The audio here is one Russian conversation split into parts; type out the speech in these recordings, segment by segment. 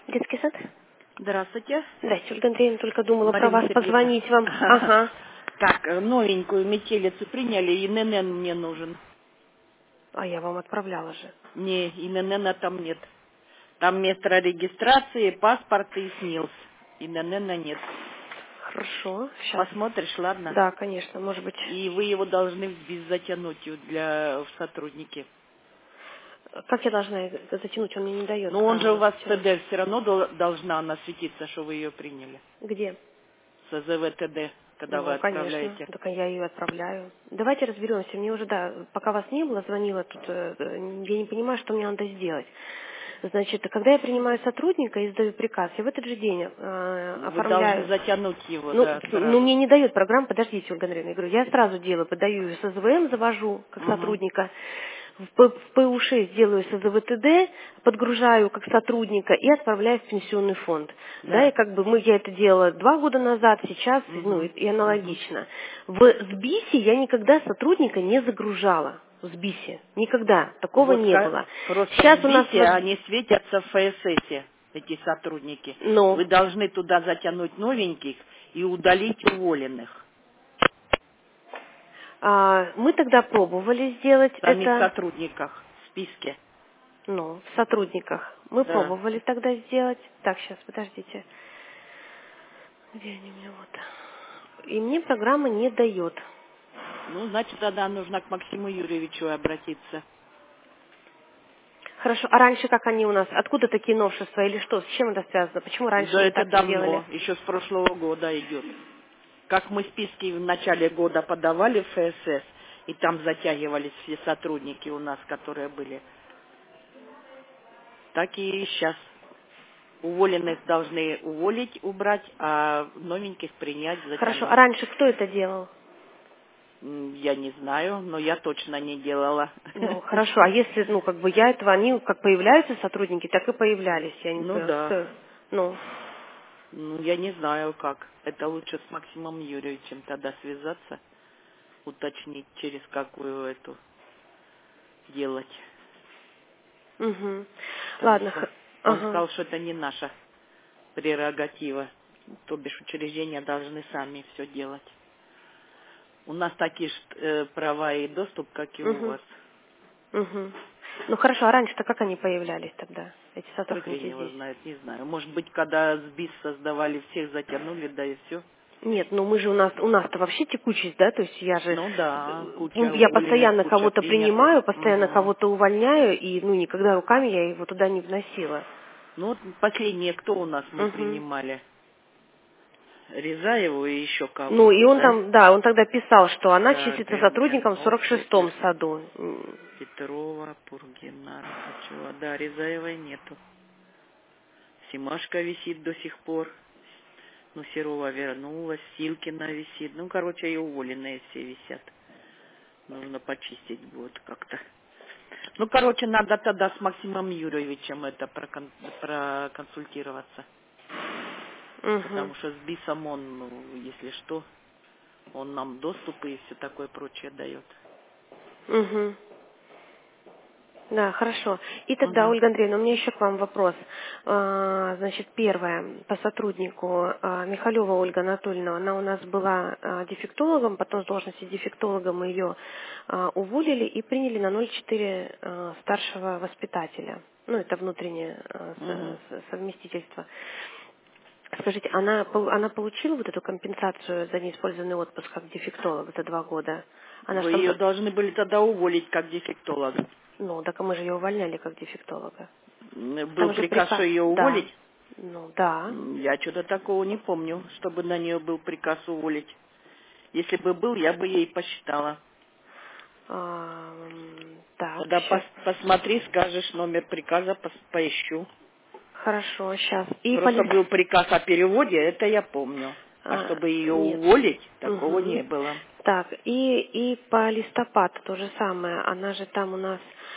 Детский сад? Здравствуйте, Здрасте, Ольга Андреевна, только думала про Марина вас Сергеевна. позвонить вам. Ага. Так, новенькую метелицу приняли, и ННН мне нужен. А я вам отправляла же. Не, и ННН там нет. Там место регистрации, паспорт и СНИЛС. И ННН нет. Хорошо, сейчас. Посмотришь, ладно? Да, конечно, может быть. И вы его должны в БИС затянуть в сотрудники. Как я должна это затянуть? Он мне не дает Но он же у право вас в затянуть. ТД все равно должна она светиться, что вы ее приняли. Где? С ЗВТД, когда вы Ну, конечно. отправляете. Так я ее отправляю. Давайте разберемся. Мне уже, да, пока вас не было, звонила тут. Я не понимаю, что мне надо сделать. Значит, когда я принимаю сотрудника и издаю приказ, я в этот же день Вы должны оформляю. затянуть его, Ну, да, ну, сразу. мне не дает программа, подождите, Ольга Андреевна, я говорю, я сразу делаю, подаю ее с СВМ, завожу как Угу. сотрудника, в ПУ-6 делаю с ЗВТД, подгружаю как сотрудника и отправляю в пенсионный фонд. Да, и Да. как бы я это делала 2 года назад, сейчас, ну, Угу. и Угу. аналогично. В СБИСе я никогда сотрудника не загружала. В СБИСе. Никогда. Такого Вот не было. просто в Сейчас у нас СБИСе они светятся в ФССе, эти сотрудники. ну, Вы должны туда затянуть новеньких и удалить уволенных. мы тогда пробовали сделать Там и в это. сотрудниках в списке. Ну, в сотрудниках. Мы Да. пробовали тогда сделать. Так, сейчас, подождите. Где они у меня вот? И мне программа не дает. Ну, значит, тогда нужно к Максиму Юрьевичу обратиться. Хорошо, а раньше как они у нас? Откуда такие новшества или что? С чем это связано? Почему раньше Да мы это так не делали? давно, еще с прошлого года идет. Как мы списки в начале года подавали в ФСС, и там затягивались все сотрудники у нас, которые были, так и сейчас. Уволенных должны уволить, убрать, а новеньких принять, Хорошо, а затянуть. раньше кто это делал? Я не знаю, но я точно не делала. Ну, хорошо, а если, ну, как бы я этого, они как появляются сотрудники, так и появлялись. Я не Ну понимаю, да. кто... Ну, Ну, я не знаю как. Это лучше с Максимом Юрьевичем тогда связаться, уточнить, через какую эту делать. угу. Потому Ладно, что он ага. сказал, что это не наша прерогатива. То бишь учреждения должны сами все делать. У нас такие же права и доступ, как и у Угу. вас. Угу. Ну хорошо, а раньше-то как они появлялись тогда, эти Да хрен сотрудники его здесь? знает, не знаю. Может быть, когда СБИС создавали, всех затянули, да и все. Нет, ну мы же у нас-то вообще текучесть, да, то есть я же, Ну да, куча я уволенных, постоянно куча кого-то принятых. принимаю, постоянно Мгм. кого-то увольняю, и, ну, никогда руками я его туда не вносила. Ну вот последнее, кто у нас мы Угу. принимали? Резаеву и еще Ну, и кого-то, он да? там, да, он тогда писал, что она Так, числится сотрудником в МНО, 46-м саду. Петрова, Пургина, Рахачева. Да, Резаевой нету. Симашка висит до сих пор. Ну, Серова вернулась, Силкина висит. Ну, короче, и уволенные все висят. Нужно почистить будет как-то. Ну, короче, надо тогда с Максимом Юрьевичем это проконсультироваться. Угу. Потому что с БИСом он, ну, если что, он нам доступы и все такое прочее дает. Угу. Да, хорошо. И тогда, Угу. Ольга Андреевна, у меня еще к вам вопрос. Значит, первое, по сотруднику Михалева Ольга Анатольевна, она у нас была дефектологом, потом с должности дефектолога мы ее уволили и приняли на 0,4 старшего воспитателя. Ну, это внутреннее Угу. совместительство. Скажите, она получила вот эту компенсацию за неиспользованный отпуск как дефектолог за 2 года? Она Вы что, ее должны были тогда уволить как дефектолога. ну, так мы же ее увольняли как дефектолога. Был Там же приказ, что приказ, ее да. уволить? Ну, да. Я что-то такого не помню, чтобы на нее был приказ уволить. Если бы был, я бы ей посчитала. Так, Тогда сейчас. посмотри, скажешь номер приказа, поищу. Хорошо, сейчас. И по Просто был приказ о переводе, это я помню. А чтобы ее нет. уволить, такого Угу. не было. Так, и по листопаду то же самое. Она же там у нас,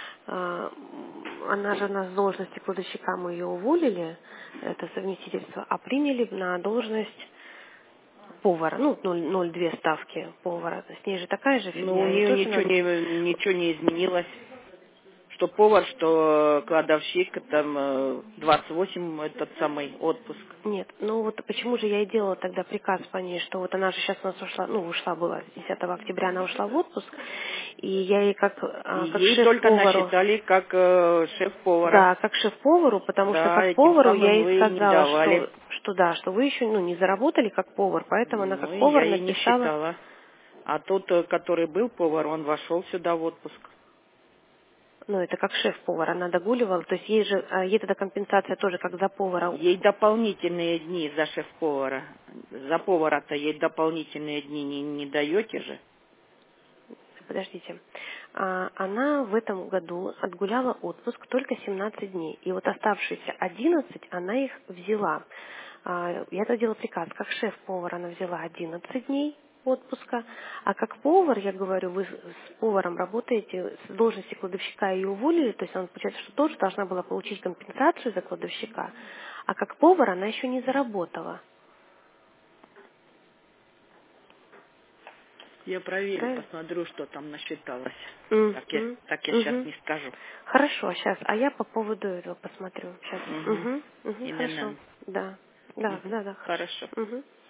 она же у нас с должности кладовщика мы ее уволили, это совместительство, а приняли на должность повара, ну, 0,2 ставки повара. С ней же такая же Ну, у фигня, и нее тоже ничего надо. ничего не изменилось. Что повар, что кладовщик, там 28 этот самый отпуск. Нет, ну вот почему же я и делала тогда приказ по ней, что вот она же сейчас у нас ушла, ну ушла была, с 10 октября она ушла в отпуск, и я ей как И как ей только шеф-повару, насчитали как шеф-повара. да, как шеф-повару, потому что Да, как этим повару я самым ей вы не сказала, давали. что да, что вы еще ну, не заработали как повар, поэтому она Ну, как и я повар ей не написала. считала. А тот, который был повар, он вошел сюда в отпуск. Ну, это как шеф-повар, она догуливала, то есть ей же, ей тогда компенсация тоже как за повара. Ей дополнительные дни за шеф-повара. За повара-то ей дополнительные дни не даете же. Подождите. Она в этом году отгуляла отпуск только 17 дней. И вот оставшиеся 11 она их взяла. Я тогда делала приказ, как шеф-повар она взяла 11 дней отпуска, а как повар, я говорю, вы с поваром работаете, с должности кладовщика ее уволили, то есть она, получается, что тоже должна была получить компенсацию за кладовщика, а как повар она еще не заработала. Я проверю, Правильно? посмотрю, что там насчиталось. Мгм. Так я сейчас Мгм. не скажу. Хорошо, сейчас. А я по поводу этого посмотрю. Сейчас. Угу. Угу. Угу. Хорошо. Именно. Да. Да, Угу. да, да, хорошо. Хорошо. Угу.